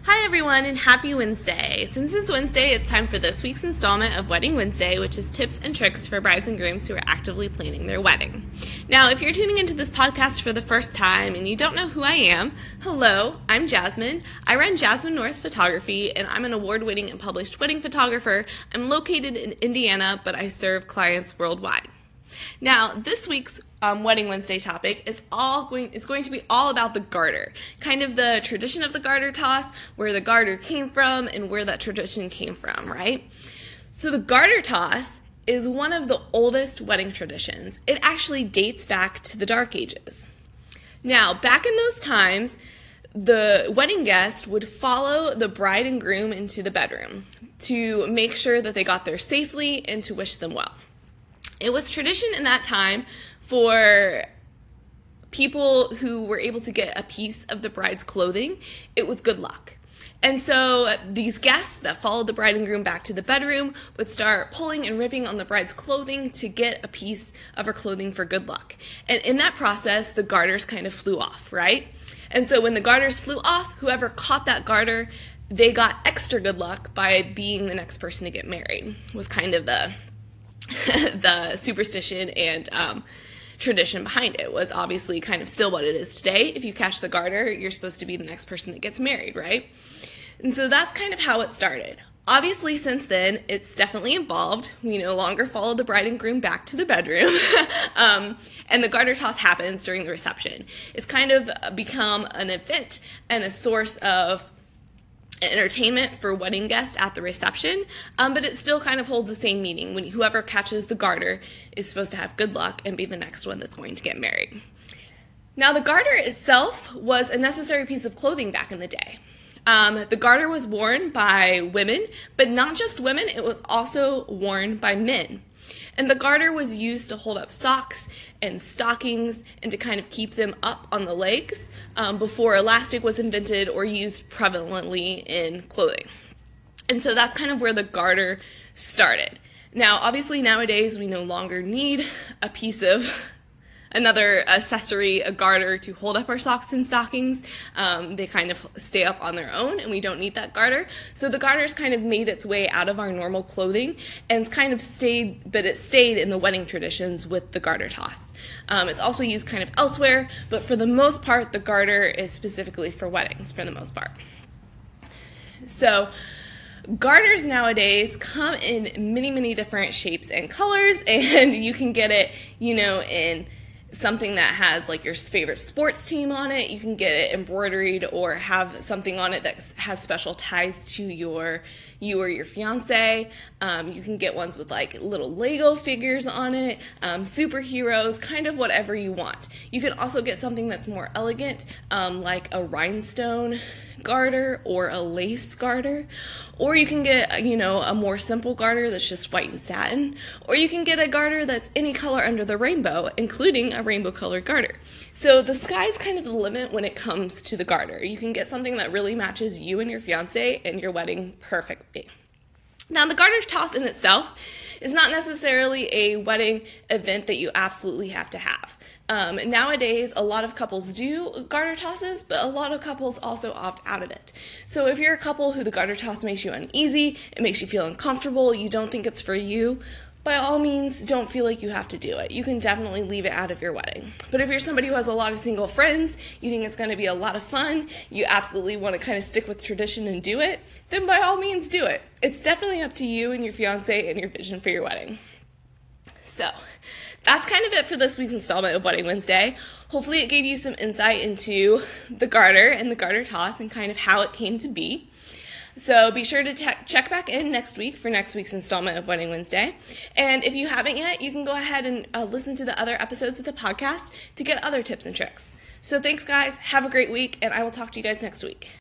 Hi everyone and happy Wednesday! Since it's Wednesday, it's time for this week's installment of Wedding Wednesday, which is tips and tricks for brides and grooms who are actively planning their wedding. Now, if you're tuning into this podcast for the first time and you don't know who I am, hello, I'm Jasmine. I run Jasmine Norris Photography and I'm an award-winning and published wedding photographer. I'm located in Indiana, but I serve clients worldwide. Now, this week's Wedding Wednesday topic is going to be all about the garter, kind of the tradition of the garter toss, where the garter came from, and where that tradition came from, right? So the garter toss is one of the oldest wedding traditions. It actually dates back to the Dark Ages. Now, back in those times, the wedding guest would follow the bride and groom into the bedroom to make sure that they got there safely and to wish them well. It was tradition in that time for people who were able to get a piece of the bride's clothing. It was good luck. And so these guests that followed the bride and groom back to the bedroom would start pulling and ripping on the bride's clothing to get a piece of her clothing for good luck. And in that process, the garters kind of flew off, right? And so when the garters flew off, whoever caught that garter, they got extra good luck by being the next person to get married, was kind of the superstition and tradition behind it. Was obviously kind of still what it is today. If you catch the garter, you're supposed to be the next person that gets married, right? And so that's kind of how it started. Obviously, since then, it's definitely evolved. We no longer follow the bride and groom back to the bedroom, and the garter toss happens during the reception. It's kind of become an event and a source of entertainment for wedding guests at the reception, but it still kind of holds the same meaning. When whoever catches the garter is supposed to have good luck and be the next one that's going to get married. Now, the garter itself was a necessary piece of clothing back in the day. The garter was worn by women, but not just women, it was also worn by men. And the garter was used to hold up socks and stockings and to kind of keep them up on the legs before elastic was invented or used prevalently in clothing. And so that's kind of where the garter started. Now, obviously nowadays we no longer need a piece of another accessory, a garter, to hold up our socks and stockings. They kind of stay up on their own and we don't need that garter. So the garter's kind of made its way out of our normal clothing and it's kind of stayed in the wedding traditions with the garter toss. It's also used kind of elsewhere, but for the most part, the garter is specifically for weddings for the most part. So garters nowadays come in many, many different shapes and colors, and you can get it, in something that has like your favorite sports team on it. You can get it embroidered or have something on it that has special ties to you or your fiance. You can get ones with like little Lego figures on it, superheroes, kind of whatever you want. You can also get something that's more elegant, like a rhinestone garter or a lace garter, or you can get a more simple garter that's just white and satin, or you can get a garter that's any color under the rainbow, including a rainbow colored garter. So the sky's kind of the limit when it comes to the garter. You can get something that really matches you and your fiance and your wedding perfectly. Now, the garter toss in itself is not necessarily a wedding event that you absolutely have to have. Nowadays, a lot of couples do garter tosses, but a lot of couples also opt out of it. So if you're a couple who the garter toss makes you uneasy, it makes you feel uncomfortable, you don't think it's for you, by all means, don't feel like you have to do it. You can definitely leave it out of your wedding. But if you're somebody who has a lot of single friends, you think it's going to be a lot of fun, you absolutely want to kind of stick with tradition and do it, then by all means do it. It's definitely up to you and your fiance and your vision for your wedding. So that's kind of it for this week's installment of Wedding Wednesday. Hopefully it gave you some insight into the garter and the garter toss and kind of how it came to be. So be sure to check back in next week for next week's installment of Wedding Wednesday. And if you haven't yet, you can go ahead and listen to the other episodes of the podcast to get other tips and tricks. So thanks, guys. Have a great week, and I will talk to you guys next week.